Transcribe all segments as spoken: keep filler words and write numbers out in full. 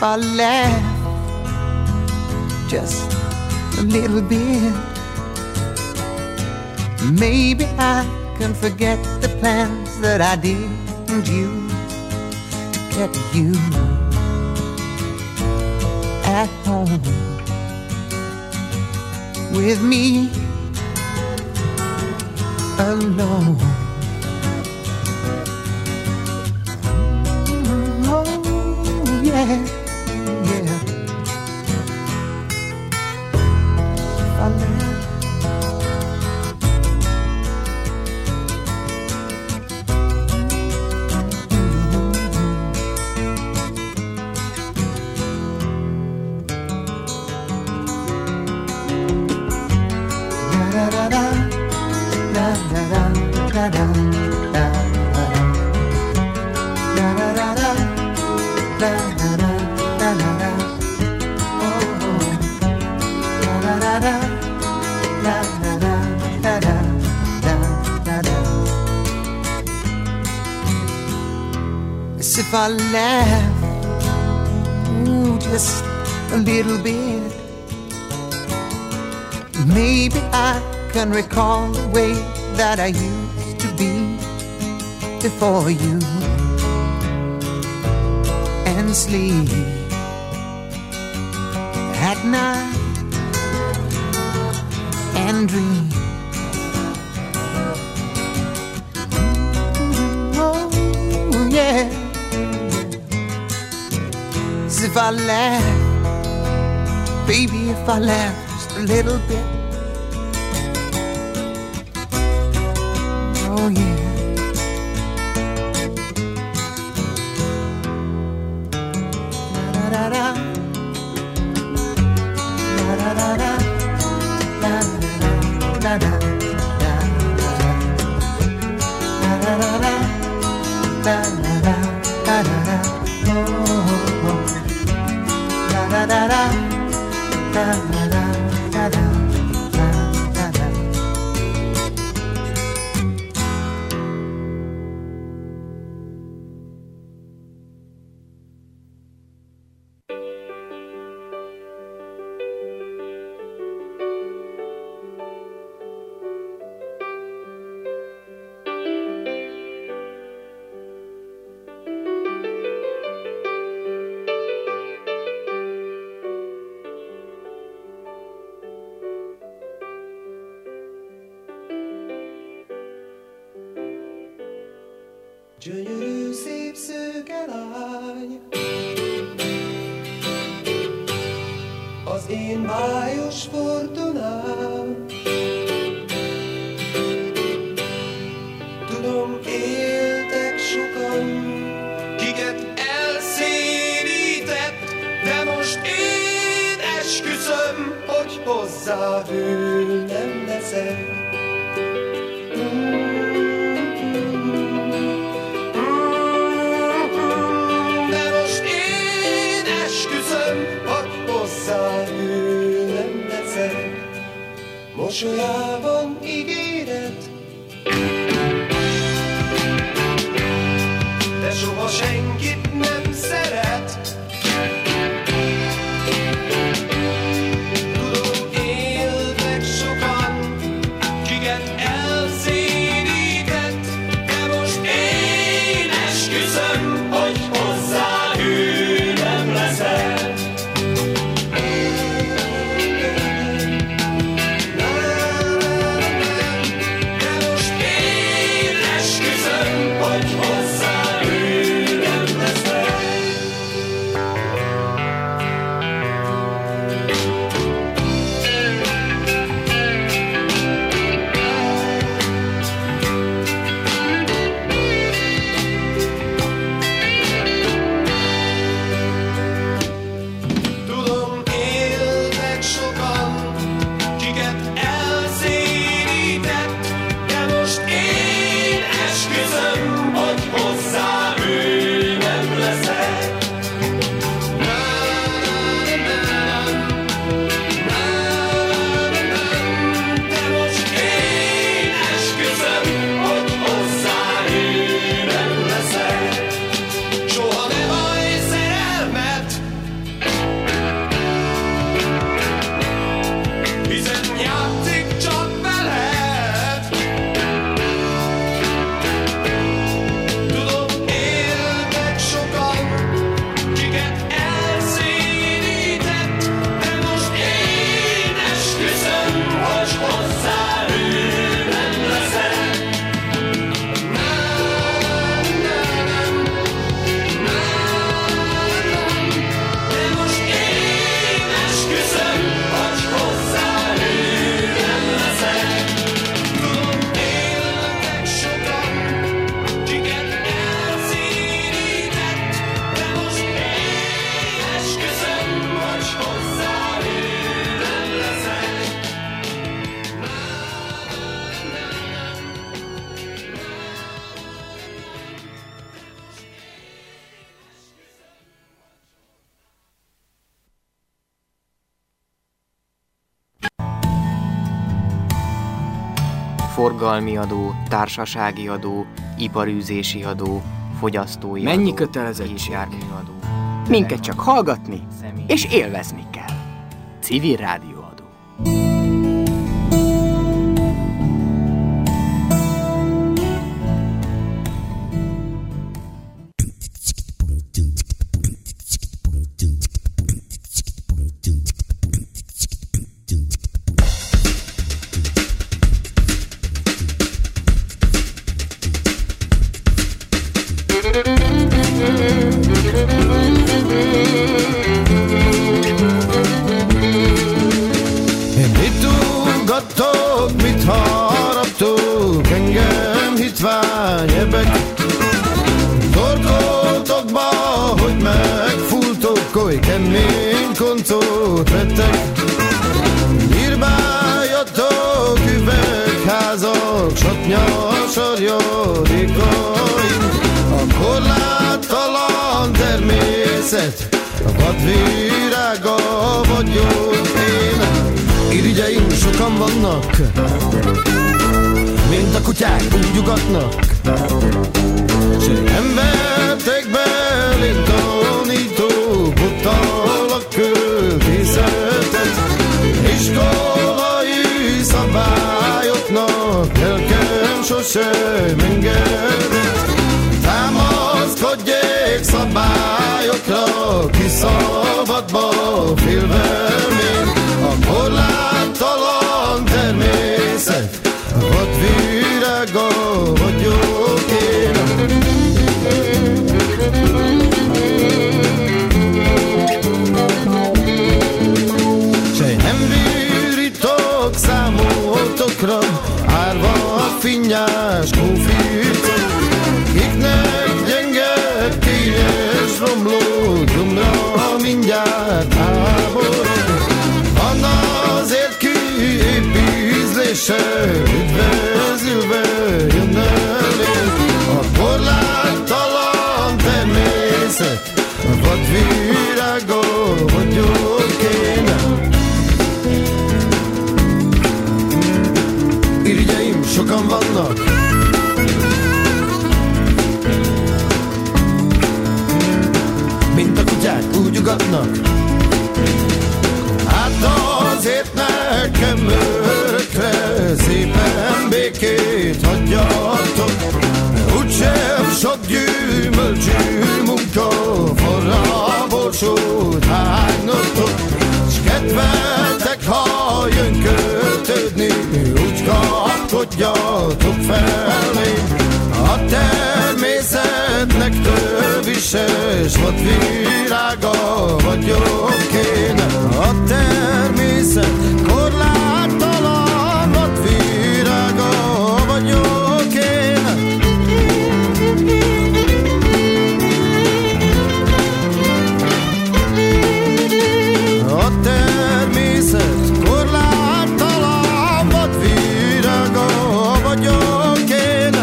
I laugh just a little bit, maybe I can forget the plans that I didn't use to get you at home with me alone. Oh, yeah, yeah. If I laugh, as if I laugh, ooh, just a little bit, maybe I can recall the way that I used to be before you, and sleep at night and dream. Oh, yeah. As if I laugh, baby, if I laugh just a little bit. Oh, yeah. La da da la da da la la da la la la la la la la la oh oh la la la la la la la la. Gyönyörű szép szőke lány, az én bájos fortunám. Tudom, éltek sokan, kiket elszédített, de most én esküszöm, hogy hozzá ő nem leszek. Mosolyában ígéret, de soha senkit nem szeret. Tudom, éltek sokan, kiket elszédített, de most én esküszöm, hogy hozzá ő nem leszek. forgalmi adó, társasági adó, iparűzési adó, fogyasztói Mennyi adó, kötelezettség? járműadó. Minket csak hallgatni Személy- és élvezni kell. Civil rádióadó. Mit ugattok, mit haraptok, engem hitvány ebek. Torkoltokba, hogy megfúltok, oly kemény koncot vettek. Nyírbáljatok üvegházak, satnyas arjadékaim. A korláttalan természet, a vadvirága vagyok én. Irigyeim sokan vannak, mint a kutyák úgy ugatnak. S nem vertek belém tanító, bottal a költészetet. Iskolai szabályoknak lelkem sosem engedett. Támaszkodjék szabályokra, ki szabadba félvem én. A korláttalan természet, a vadvirága vagyok én. Sej nem vírítok számotokra, árva a finnyás kóficok. Kiknek gyenge, kényes romló, gyomra mindjárt háborog. Van azért kiép ízlése, üdvözülve jön elég. A korláttalan természet, a vadvirága vagyok én. Irigyeim sokan vannak, mint a kutyák úgy ugatnak. Hát azért nekem örökre szépen békét hagyjatok. Úgysem sok gyümölcsű munka, forra borsót hánynotok. S kedveltek, ha jön költődni, úgy kapkodjatok felém. A természetnek tövises vadvirága vagyok én. A természet korláttalan vadvirága vagyok én. A természet korláttalan vadvirága vagyok én.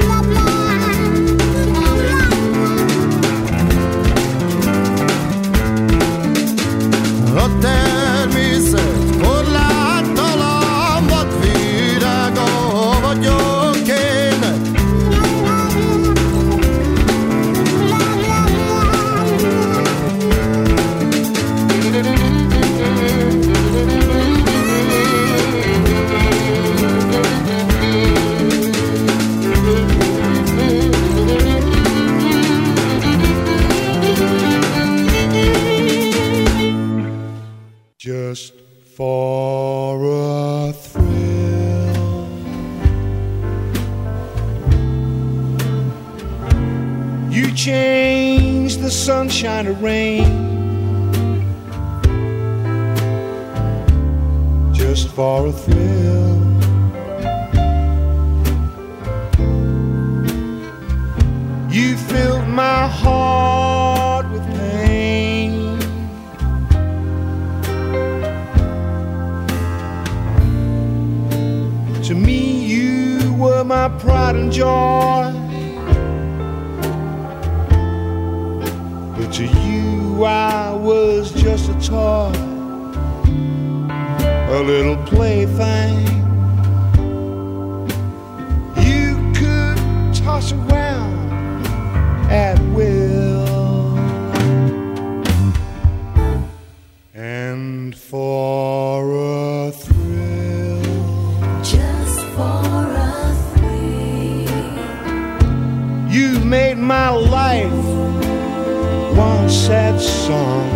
A természet korláttalan vadvirága vagyok én. Just for a thrill, you change the sunshine to rain. Just for a thrill, you filled my heart with pain. To me you were my pride and joy, but to you I was just a toy, a little plaything. toss around at will. And for a thrill, just for a thrill, you made my life one sad song.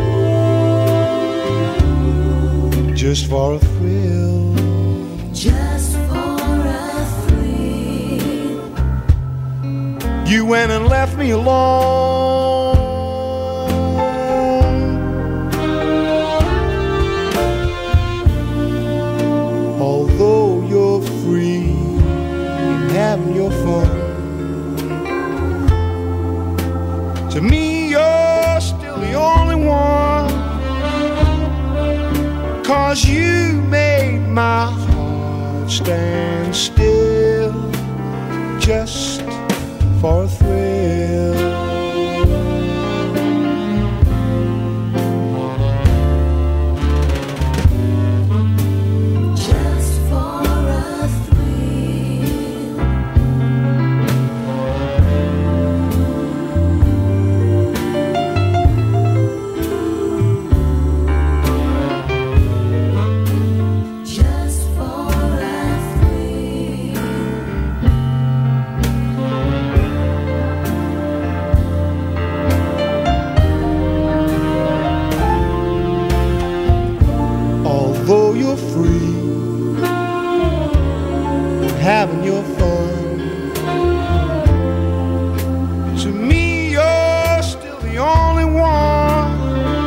Just for a thrill, just for a thrill, you went and left me alone. Although you're free and having your fun, to me you're still the only one. 'Cause you made my heart stand still just for a thrill. just for a thrill. Just for a thrill. Although you're free, having your fun, to me you're still the only one.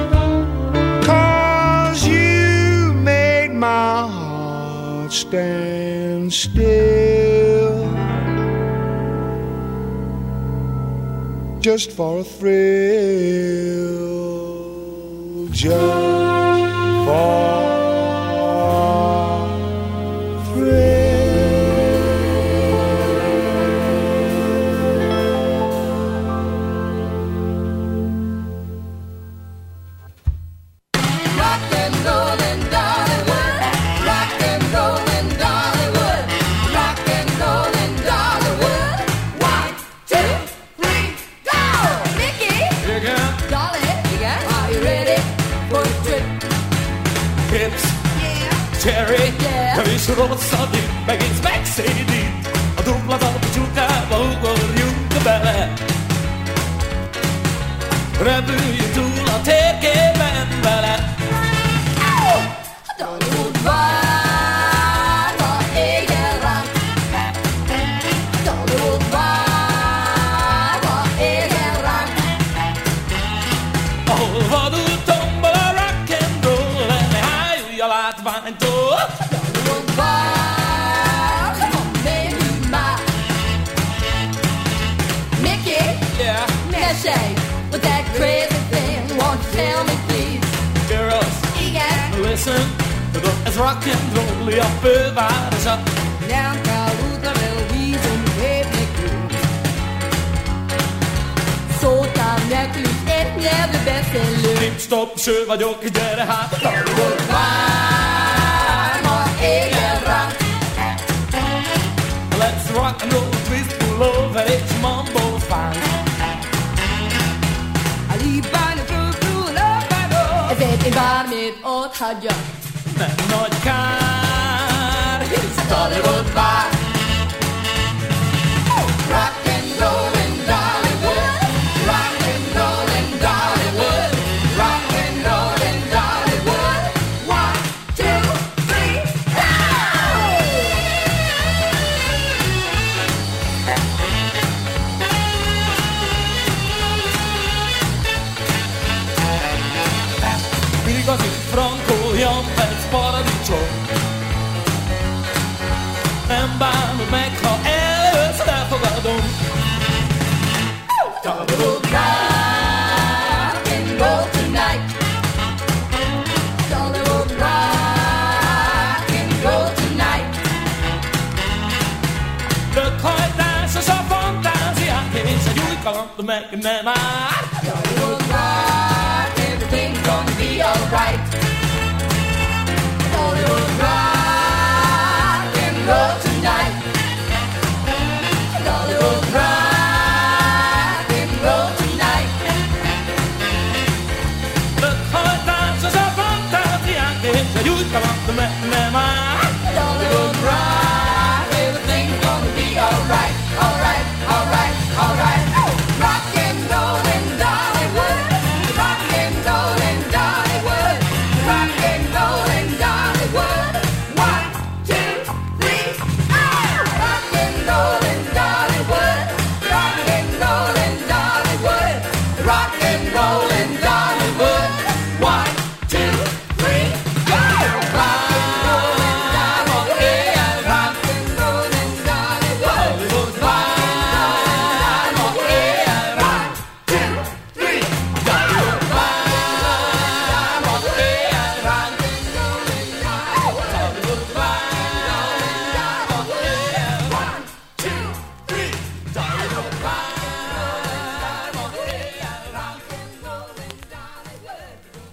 'Cause you made my heart stand still just for a thrill. Just for Rosszadni, megint megszédít. A dupla talpú csukába ugorjunk bele. Repüljünk túl a térképen vele. Dalút várva égen ránk, dalút várva égen ránk. Ahol vadul tombol a rock and roll, ne hájulj a látványtól. With that crazy thing, won't you tell me please? Girls, igen, listen to the as rock and roll, a fővárosa. Nem kell útra, vízum képni kül. Szótám nekünk egy nyelvű beszélő. Nincs stop, ső vagyok, gyere hát. Dalút várva égen ránk. Let's rock and roll, twist, pull over, it's mambo fine. Ezért én bármit ott hagyjak. Nem nagy kár, hisz Hollywood vár. Rock and roll in Dollywood. Rock and roll in Dollywood. Rock and roll in Dollywood. One, two, three, go! Igazi frankó, Jan Perc paradicsom. Nem bánod meg, ha elölsz, elfogadom. Dollywood rock and roll tonight. Dollywood rock and roll tonight. Röghajtásos a fantáziák, és a gyújkalant meg nem áll. Dollywood rock, everything's gonna be alright. Dollywood rock and roll tonight. Dollywood rock. rock and roll in Dollywood. One, two, three, go! Climb on in, rock and roll in Dollywood. Climb on in, one, two, three, go! Climb on in, rock and roll in Dollywood. Climb on in, one, two, three, Dollywood. Climb on in, rock and roll in Dollywood.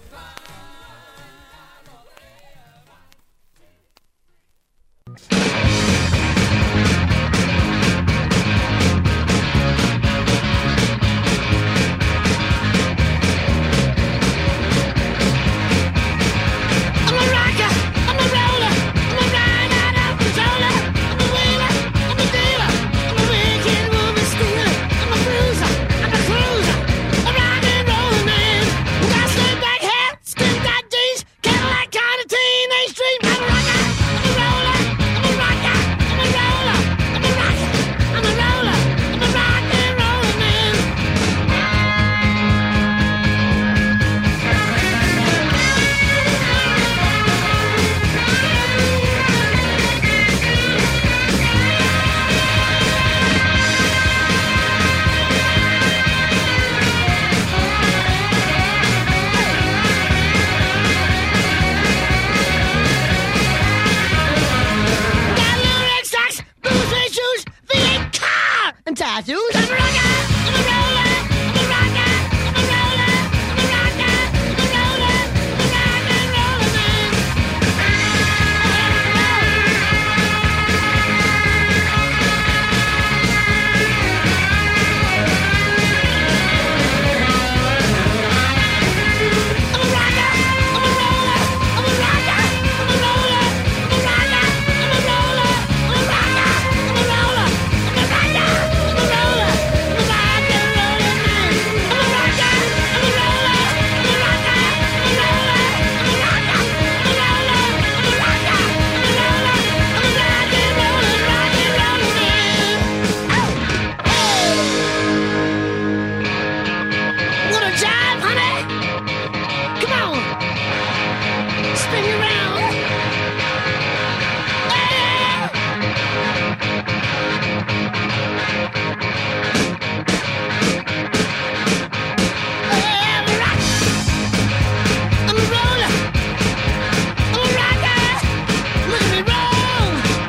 I'm a rocker, I'm a roller, I'm a ride out controller, I'm a wheeler, I'm a dealer, I'm a wicked woman stealer, I'm a bruiser, I'm a cruiser, a rock and roller man. We got slim back hair, skin tight jeans, Cadillac kind of teenage dream. I'm a rocker, I'm a roller, I'm a rocker, I'm a roller, I'm a rocker, I'm a roller, I'm a rock and roller man. Got little red socks, blue suede shoes, V eight car, and tattoos. I'm a rocker, I'm a roller, I'm a rocker, I'm a roller, I'm a rocker, I'm a roller, I'm a rock and roller man. I'm a rocker, I'm a roller, I'm a rocker, I'm a roller, I'm a rocker, I'm a roller, I'm a rocker, I'm a roller, I'm a rocker, I'm a roller, I'm a rock and roller man. I'm a rocker, I'm a roller, I'm a rocker, I'm a roller, I'm a rocker, I'm a roller, I'm a rocker, I'm a roller, I'm a rock and roller, rock and roller man. Wanna jive, honey? Come on, spin you round. Hey! Hey, I'm a rock. I'm a roller. I'm a rocker. Look at me roll.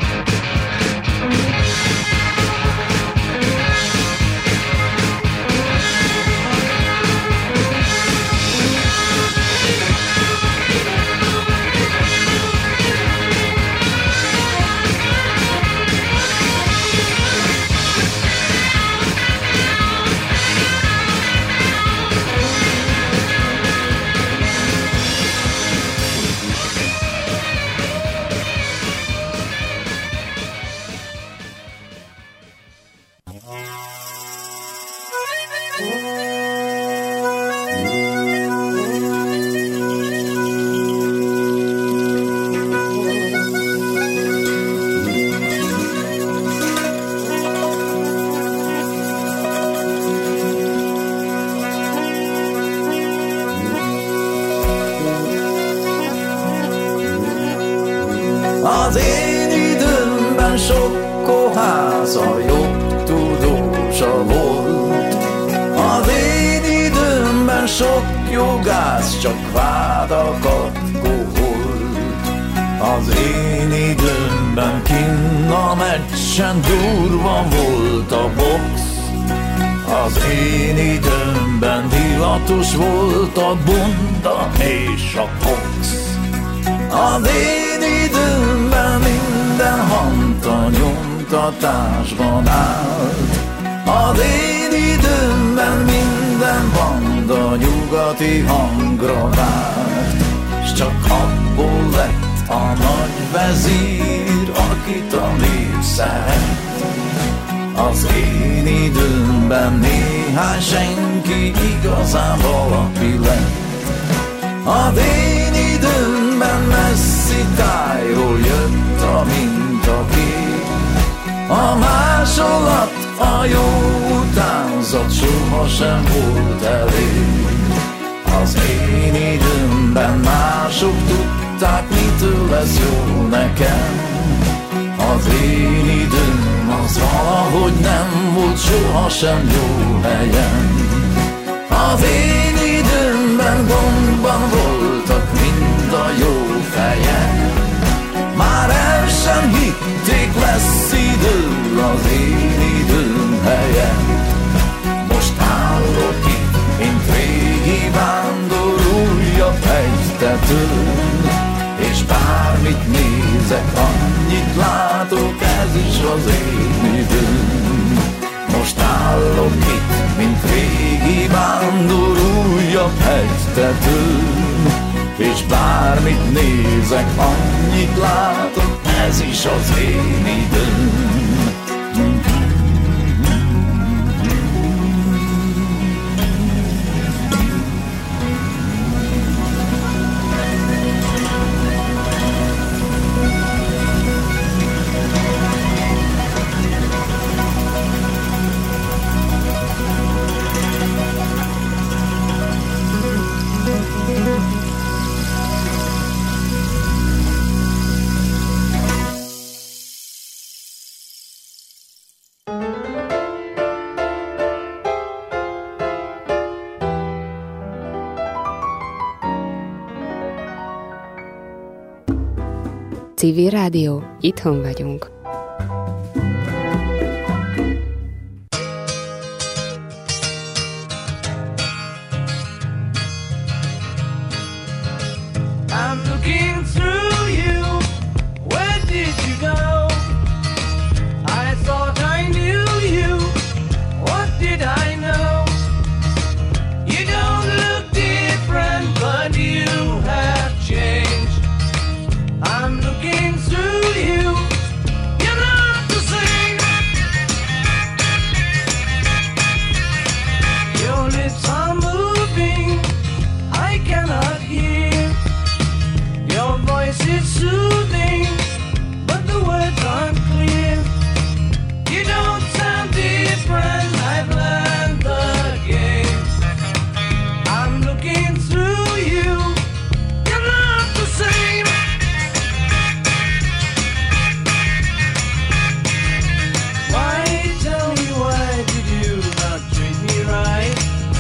Az én időmben sok kohász a jobb tudósa volt. Az én időmben sok jogász csak vádakat koholt. Az én időmben kinn a meccsen durva volt a box. Az én időmben divatos volt a bunda és a kox. Az én időmben minden hanta nyomtatásban állt. Az én időmben minden banda nyugati hangra várt. S csak abból lett a nagy vezír, akit a nép szeret. Az én időmben néhány senki igazán valaki lett. Az én időmben messzi tájról jött a mintakép. A másolat A jó utánzat sohasem volt elég. Az én időmben mások tudták, mitől lesz jó nekem. Az én időm az valahogy nem volt sohasem jó helyen. Az én időmben gondban voltak mind a jó fejek. Már el sem hitték, lesz idő az én időm helyen. Most állok itt, mint régi vándor újabb hegytetőn, és bármit nézek, annyit látok, ez is az én időm. Most állok itt, mint régi vándor újabb hegytetőn, és bármit nézek, annyit látok, ez is az én időm. Civil Rádió, itthon vagyunk. I'm looking through you. Where did you go? I thought I knew you. What did I know? You don't look different, but you have changed. I'm looking through you. You're not the same. Your lips are moving. I cannot hear. Your voice is soothing, but the words aren't clear. You don't sound different. I've learned the game. I'm looking through you. You're not the same. Why, tell me, why did you not treat me right?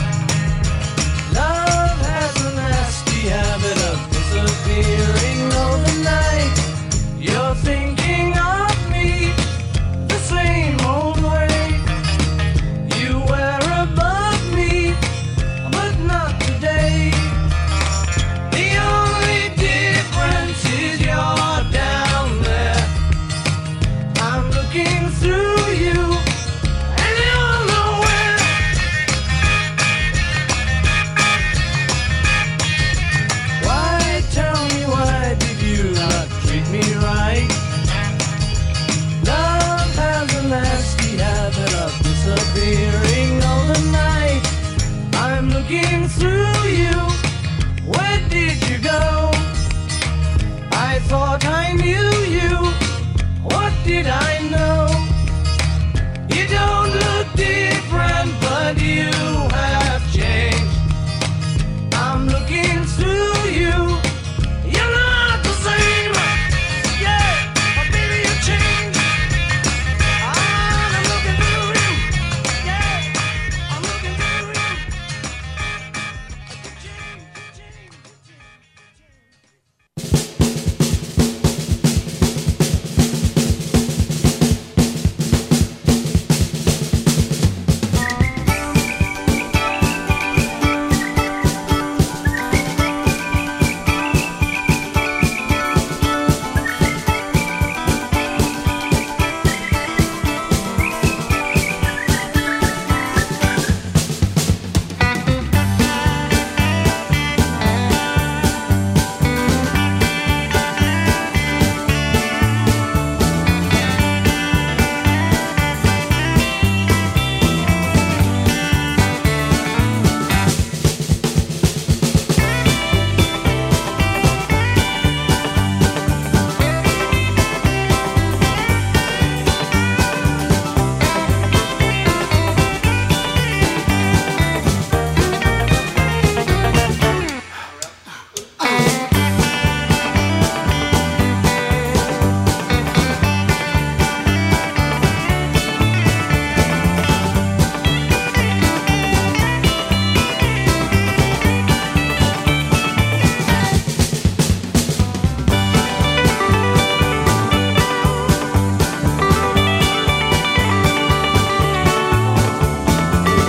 Love has a nasty habit of disappearing overnight. You're thinking of me the same old way. You were above me, but not today. The only difference is you're down there. I'm looking through you, and you're nowhere. Why, tell me, why did you not treat me right? Love has a nasty habit of disappearing overnight. I'm looking through you. Where did you go? I thought I knew you. What did I